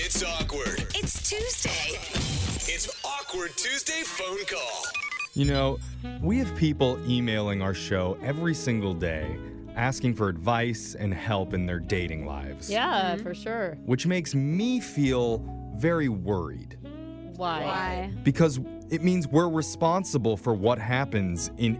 It's awkward. It's Tuesday. It's Awkward Tuesday phone call. You know, we have people emailing our show every single day asking for advice and help in their dating lives. Yeah, for sure. Which makes me feel very worried Why? because it means we're responsible for what happens in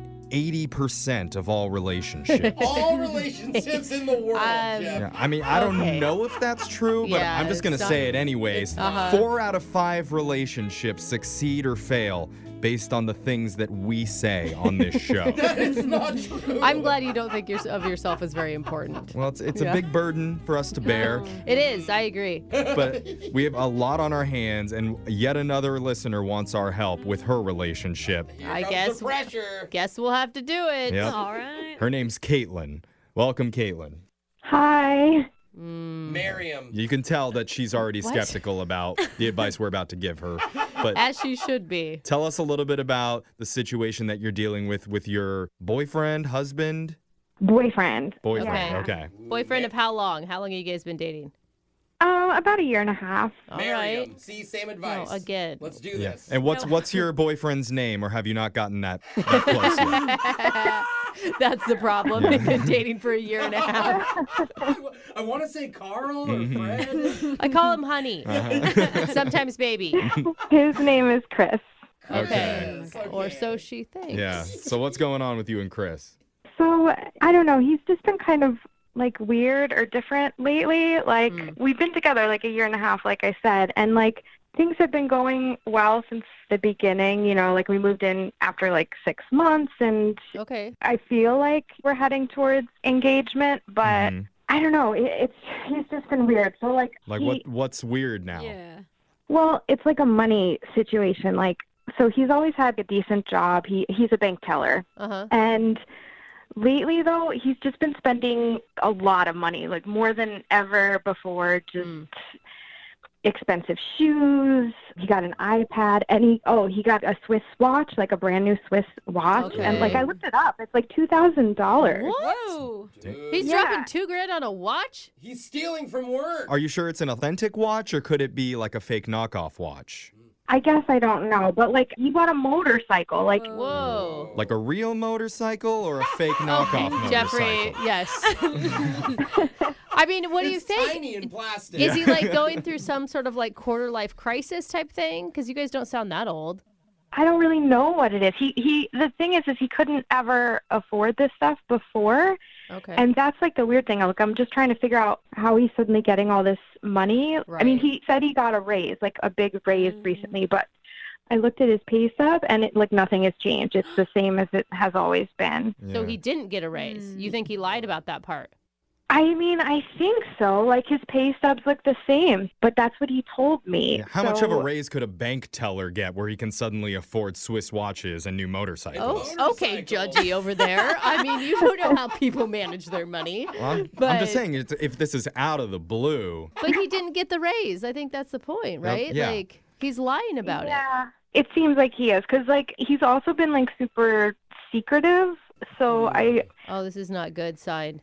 80% of all relationships. All relationships in the world, Jeff. Yeah, I mean, I don't Okay. know if that's true, but Yeah, I'm just going to it's say not- it anyways. 4 out of 5 relationships succeed or fail based on the things that we say on this show. That is not true. I'm glad you don't think of yourself as very important. Well, it's a big burden for us to bear, It is, I agree. but we have a lot on our hands, and yet another listener wants our help with her relationship. Here I comes guess- the pressure. Guess we'll have to do it. Yep. All right. Her name's Caitlin. Welcome, Caitlin. Hi. Miriam. You can tell that she's already What? skeptical about the advice we're about to give her. But As she should be. tell us a little bit about the situation that you're dealing with your boyfriend, husband? Boyfriend. Boyfriend, Yeah. okay. Boyfriend of how long? How long have you guys been dating? About a year and a half. All Miriam. right. See, same advice. No, again. Let's do Yeah. this. And what's your boyfriend's name, or have you not gotten that close yet? That's the problem. They've been dating for a year and a half. I want to say Carl Mm-hmm. or Fred. I call him honey. Uh-huh. Sometimes baby. His name is Chris. Okay. Or so she thinks. Yeah. So what's going on with you and Chris? So, I don't know. He's just been kind of like weird or different lately. Like, we've been together like a year and a half, like I said. And like, things have been going well since the beginning. You know, like we moved in after like 6 months. And Okay. I feel like we're heading towards engagement. But Mhm. I don't know. He's just been weird. So like, Like he- what's weird now? Well, it's like a money situation. Like, so he's always had a decent job. He's a bank teller. Uh-huh. And lately, though, he's just been spending a lot of money, like more than ever before. Just expensive shoes. He got an iPad, and he got a Swiss watch, like a brand new Swiss watch. And like Okay. I looked it up, it's like $2,000. Whoa. Dude, He's Yeah. dropping $2,000 on a watch? he's stealing from work. Are you sure it's an authentic watch, or could it be like a fake knockoff watch? I guess I don't know, but like he bought a motorcycle, like. Whoa. Like a real motorcycle or a fake knockoff motorcycle? Jeffrey, yes. I mean, what do you It's think? tiny in plastic. Is he like going through some sort of like quarter life crisis type thing? Because you guys don't sound that old. I don't really know what it is. The thing is he couldn't ever afford this stuff before. Okay. And that's like the weird thing. Like, I'm just trying to figure out how he's suddenly getting all this money. I mean, Right. he said he got a raise, like a big raise recently, but I looked at his pay stub and it like nothing has changed. It's the same as it has always been. So Yeah. he didn't get a raise. You think he lied about that part? I mean, I think so. Like his pay stubs look the same, but that's what he told me. Yeah, how much of a So- raise could a bank teller get where he can suddenly afford Swiss watches and new motorcycles? Oh, okay, judgy over there. I mean, you don't know how people manage their money. Well, I'm But- just saying, if this is out of the blue, But he didn't get the raise. I think that's the point, right? yeah. Like, he's lying about it. Yeah, it seems like he is, because like he's also been like super secretive. So Oh, this is not good side.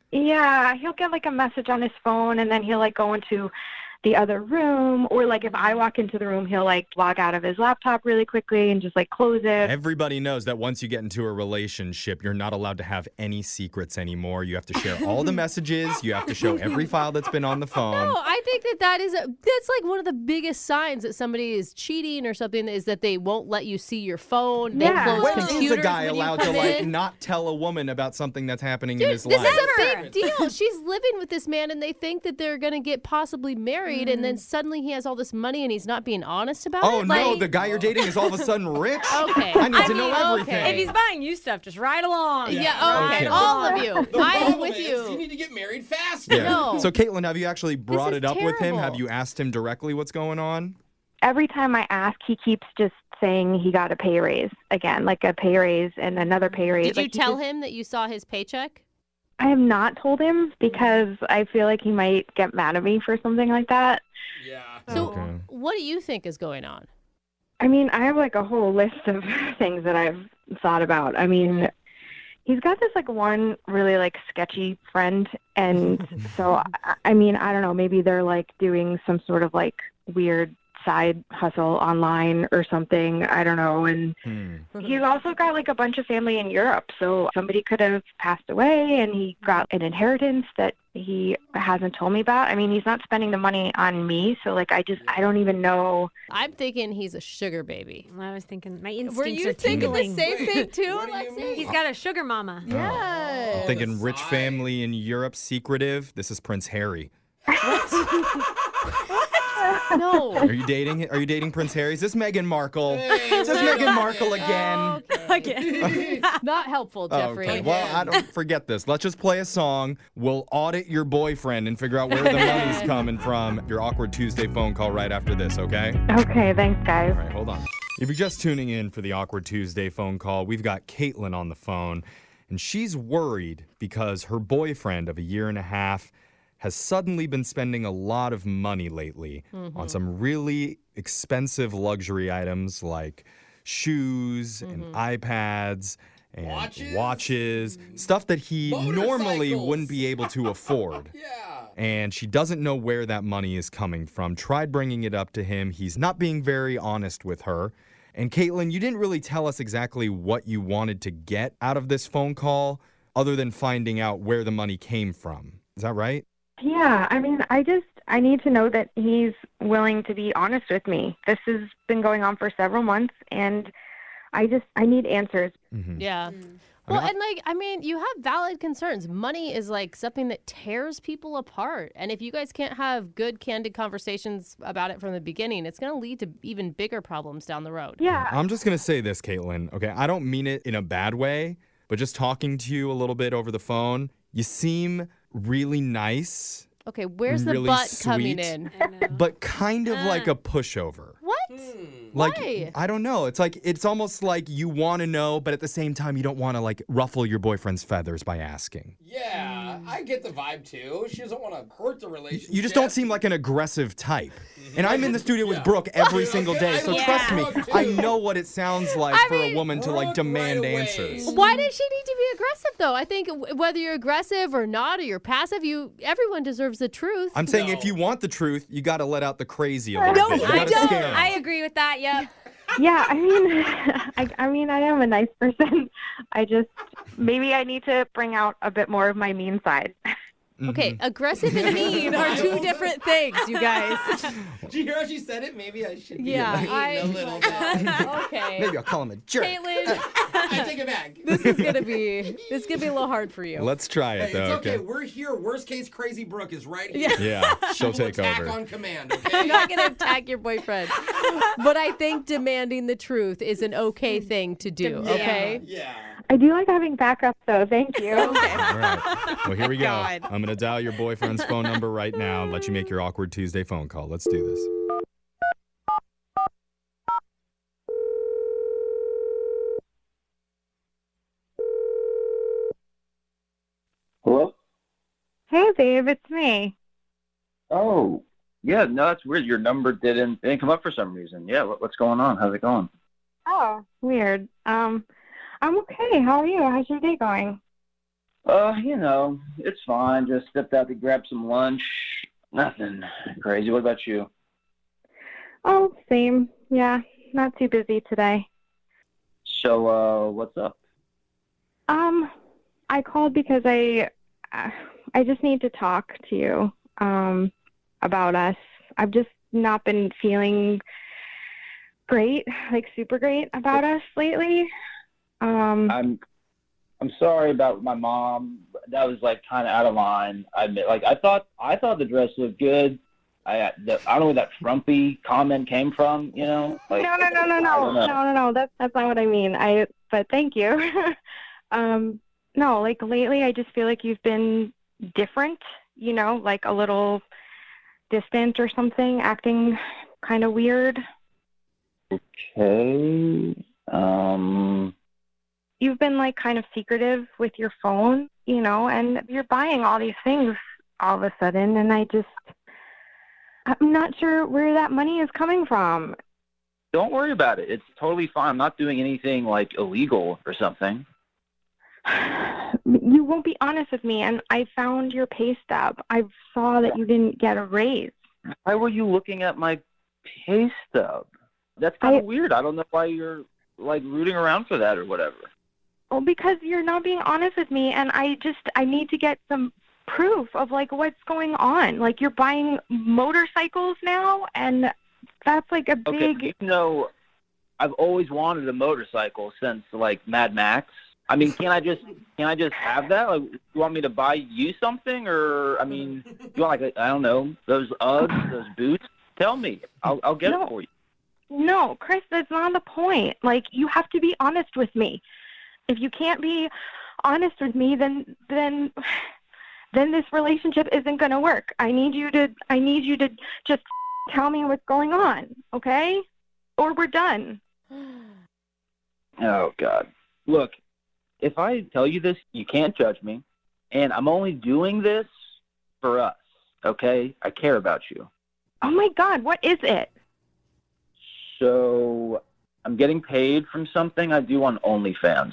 Yeah, he'll get like a message on his phone and then he'll like go into the other room, or like if I walk into the room, he'll like log out of his laptop really quickly and just like close it. everybody knows that once you get into a relationship, you're not allowed to have any secrets anymore. You have to share all the messages. You have to show every file that's been on the phone. No, I think that's like one of the biggest signs that somebody is cheating or something is that they won't let you see your phone. They Yeah. close When computers is a guy when you allowed to come like in. not tell a woman about something that's happening in his This life? is a big deal. She's living with this man and they think that they're going to get possibly married and then suddenly he has all this money and he's not being honest about Oh it. no, Like, the guy you're dating is all of a sudden rich? Okay. I need to know mean, everything. okay. If he's buying you stuff, just ride along. Yeah, okay. Okay. All of you. The I'm problem with is you. you need to get married faster. Yeah. No. So Caitlin, have you actually brought is it up with him? terrible. Have you asked him directly what's going on? Every time I ask, he keeps just saying he got a pay raise again, like a pay raise and another pay raise. Did you Like, he tell just- him that you saw his paycheck? I have not told him because I feel like he might get mad at me for something like that. Yeah. So Okay. what do you think is going on? I mean, I have like a whole list of things that I've thought about. I mean, He's got this like one really like sketchy friend, and so I mean, I don't know, maybe they're like doing some sort of like weird side hustle online or something. I don't know. And he's also got like a bunch of family in Europe, so somebody could have passed away and he got an inheritance that he hasn't told me about. I mean, he's not spending the money on me, so like I don't even know. I'm thinking he's a sugar baby. I was thinking, my instincts Were you are thinking tingling. the same thing too, What do you Alexis? mean? He's got a sugar mama. Yeah. I'm thinking the rich side. family in Europe, secretive. This is Prince Harry. No. Are you dating Prince Harry? Is this Meghan Markle? Hey, Is this wait a Meghan Markle minute. again? Again. Not helpful, Jeffrey. Okay, well, I don't forget this. Let's just play a song. We'll audit your boyfriend and figure out where the money's coming from. Your Awkward Tuesday phone call right after this, okay? Okay, thanks, guys. All right, hold on. If you're just tuning in for the Awkward Tuesday phone call, we've got Caitlin on the phone, and she's worried because her boyfriend of a year and a half has suddenly been spending a lot of money lately on some really expensive luxury items like shoes and iPads and watches, stuff that he normally Motorcycles. wouldn't be able to afford. Yeah. And she doesn't know where that money is coming from. Tried bringing it up to him. He's not being very honest with her. And Caitlin, you didn't really tell us exactly what you wanted to get out of this phone call other than finding out where the money came from. Is that right? Yeah, I mean, I need to know that he's willing to be honest with me. This has been going on for several months, and I need answers. Yeah. Well, and like, I mean, you have valid concerns. Money is like something that tears people apart. And if you guys can't have good, candid conversations about it from the beginning, it's going to lead to even bigger problems down the road. Yeah, I'm just going to say this, Caitlin. Okay, I don't mean it in a bad way, but just talking to you a little bit over the phone, you seem really nice, Okay, where's the really butt coming sweet. in? I know. but kind of like a pushover. What? Like, Why? I don't know. It's almost like you want to know, but at the same time, you don't want to like ruffle your boyfriend's feathers by asking. Yeah, I get the vibe too. She doesn't want to hurt the relationship. You just don't seem like an aggressive type. And I'm in the studio with Brooke every single day, so I trust me, love Brooke, I too. know what it sounds like for a woman to like Brooke demand right away. answers. Why does she need to be aggressive, though? I think whether you're aggressive or not, or you're passive, everyone deserves the truth. I'm saying if No. you want the truth, you got to let out the crazy a little No, bit. You I gotta don't. scare 'em. I agree with that. Yep. yeah. I mean, I mean, I am a nice person. Maybe I need to bring out a bit more of my mean side. Okay, aggressive and mean are two different things, you guys. Did you hear how she said it? Maybe I should be Yeah, a little bit. Okay. Maybe I'll call him a jerk. Caitlin, I take it back. this is gonna be a little hard for you. Let's try it, Hey, though. it's okay. We're here. Worst case, Crazy Brooke is right here. Yeah, she'll She will take attack over. on command, I'm okay? not gonna attack your boyfriend, but I think demanding the truth is an okay thing to do. Okay. Yeah. I do like having backup, though. Thank you. All right. Well, here we go. God. I'm going to dial your boyfriend's phone number right now and let you make your Awkward Tuesday phone call. Let's do this. Hello? Hey, babe, it's me. Oh, yeah, no, that's weird. Your number didn't come up for some reason. Yeah, what's going on? How's it going? Oh, weird. I'm okay. How are you? How's your day going? It's fine. Just stepped out to grab some lunch. Nothing crazy. What about you? Oh, same. Yeah, not too busy today. So, what's up? I called because I just need to talk to you about us. I've just not been feeling great, like super great about us lately. I'm sorry about my mom. That was like kind of out of line. I admit, like I thought the dress looked good. I don't know where that frumpy comment came from. You know, like No. I don't know. That's not what I mean. But thank you. No, like lately, I just feel like you've been different. You know, like a little distant or something, acting kind of weird. Okay. You've been like kind of secretive with your phone, you know, and you're buying all these things all of a sudden, and I'm not sure where that money is coming from. Don't worry about it. It's totally fine. I'm not doing anything like illegal or something. You won't be honest with me, and I found your pay stub. I saw that you didn't get a raise. Why were you looking at my pay stub? That's kind of weird. I don't know why you're like rooting around for that or whatever. Well, because you're not being honest with me, and I need to get some proof of like what's going on. Like you're buying motorcycles now, and that's like a big. Okay, you know, I've always wanted a motorcycle since like Mad Max. I mean, can I just have that? Like, you want me to buy you something, or I mean, you want like I don't know, those Uggs, those boots? Tell me, I'll get it for you. No, Chris, that's not the point. Like, you have to be honest with me. If you can't be honest with me, then this relationship isn't going to work. I need you to just tell me what's going on, okay? Or we're done. Oh God, look. If I tell you this, you can't judge me. And I'm only doing this for us, okay? I care about you. Oh, my God. What is it? So I'm getting paid from something I do on OnlyFans.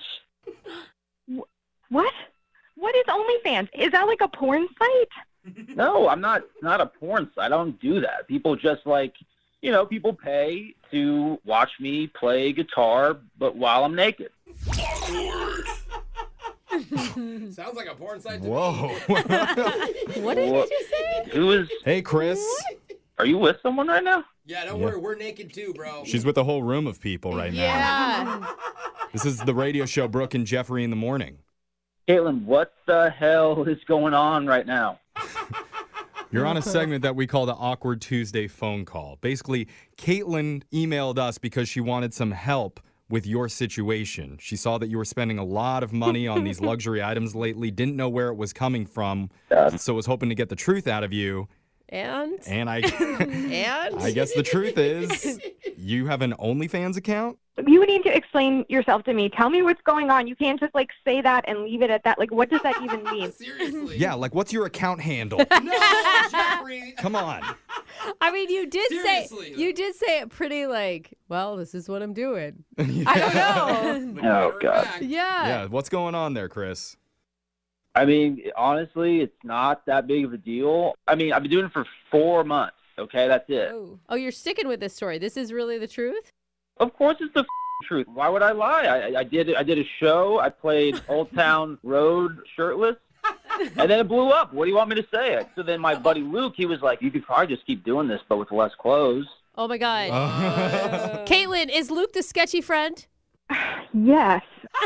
What? What is OnlyFans? Is that like a porn site? No, I'm not a porn site. I don't do that. People just like, you know, people pay to watch me play guitar, but while I'm naked. Awkward. Sounds like a porn site to Whoa. me. What did you just say? Who is? Hey, Chris. Are you with someone right now? Yeah, don't worry. We're naked too, bro. She's with a whole room of people right now. Yeah. This is the radio show Brooke and Jeffrey in the morning. Caitlin, what the hell is going on right now? You're on a segment that we call the Awkward Tuesday phone call. Basically, Caitlin emailed us because she wanted some help with your situation. She saw that you were spending a lot of money on these luxury items lately, didn't know where it was coming from, so was hoping to get the truth out of you. And I and guess the truth is you have an OnlyFans account? You need to explain yourself to me. Tell me what's going on. You can't just like say that and leave it at that. Like, what does that even mean? Seriously. Yeah, like what's your account handle? No, Jeffrey. Come on. I mean, you did Seriously, say it pretty like, well, this is what I'm doing. I don't know. Oh, God. Yeah. Yeah, what's going on there, Chris? I mean, honestly, it's not that big of a deal. I mean, I've been doing it for 4 months, okay? That's it. Oh, you're sticking with this story. This is really the truth? Of course it's the truth. Why would I lie? I did a show. I played Old Town Road shirtless, and then it blew up. What do you want me to say? So then my buddy Luke, he was like, you could probably just keep doing this, but with less clothes. Oh, my God. Caitlin, is Luke the sketchy friend? Yes.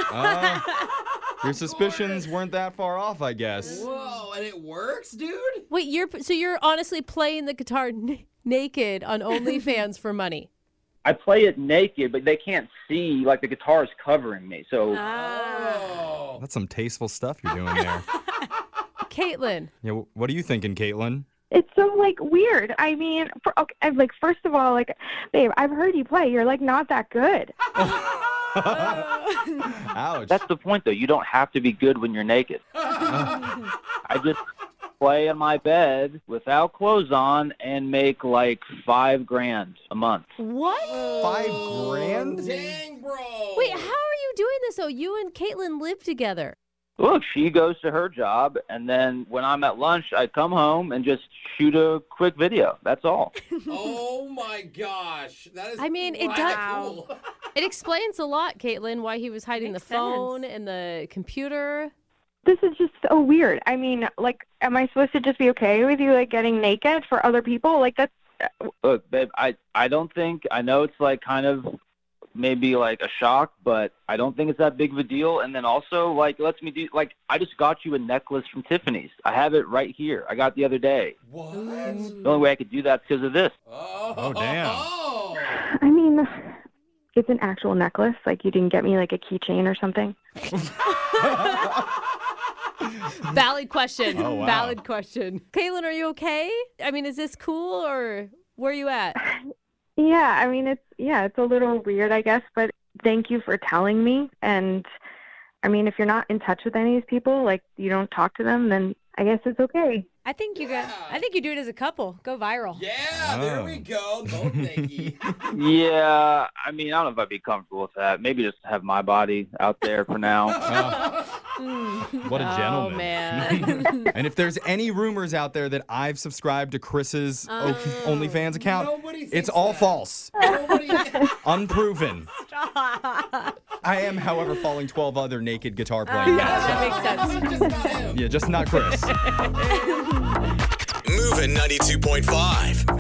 Your suspicions weren't that far off, I guess. Whoa, and it works, dude? Wait, you're honestly playing the guitar naked on OnlyFans for money? I play it naked, but they can't see, like the guitar is covering me. So Oh. That's some tasteful stuff you're doing there. Caitlin. Yeah, what are you thinking, Caitlin? It's so like weird. I mean, first of all, like, babe, I've heard you play. You're like not that good. Ouch. that's the point, though. You don't have to be good when you're naked. I just play in my bed without clothes on and make like $5,000 a month. What? $5,000? Dang, bro. Wait, how are you doing this? Oh, you and Caitlin live together. Look, she goes to her job, and then when I'm at lunch, I come home and just shoot a quick video. That's all. Oh, my gosh. That is I mean, it kinda does- cool. It explains a lot, Caitlin, why he was hiding Makes the phone and the computer. This is just so weird. I mean, like, am I supposed to just be okay with you like getting naked for other people? Like that's Look, babe, I don't think, I know it's like kind of maybe like a shock, but I don't think it's that big of a deal. And then also, like, lets me do, like, I just got you a necklace from Tiffany's. I have it right here. I got it the other day. What? The only way I could do that is because of this. Oh, damn. Oh. I mean, it's an actual necklace. Like you didn't get me like a keychain or something. Valid question. Oh, wow. Valid question. Caitlin, are you okay? I mean, is this cool or where are you at? Yeah, I mean it's a little weird, I guess, but thank you for telling me. And I mean, if you're not in touch with any of these people, like you don't talk to them, then I guess it's okay. I think you do it as a couple. Go viral. Yeah, there we go. Both naked. Yeah, I mean, I don't know if I'd be comfortable with that. Maybe just have my body out there for now. What a gentleman. Oh, man. And if there's any rumors out there that I've subscribed to Chris's OnlyFans account, Nobody thinks it's all that. false. Nobody. Unproven. I am, however, following 12 other naked guitar playing guys. That makes sense. Just not him. Yeah, just not Chris. Moving 92.5.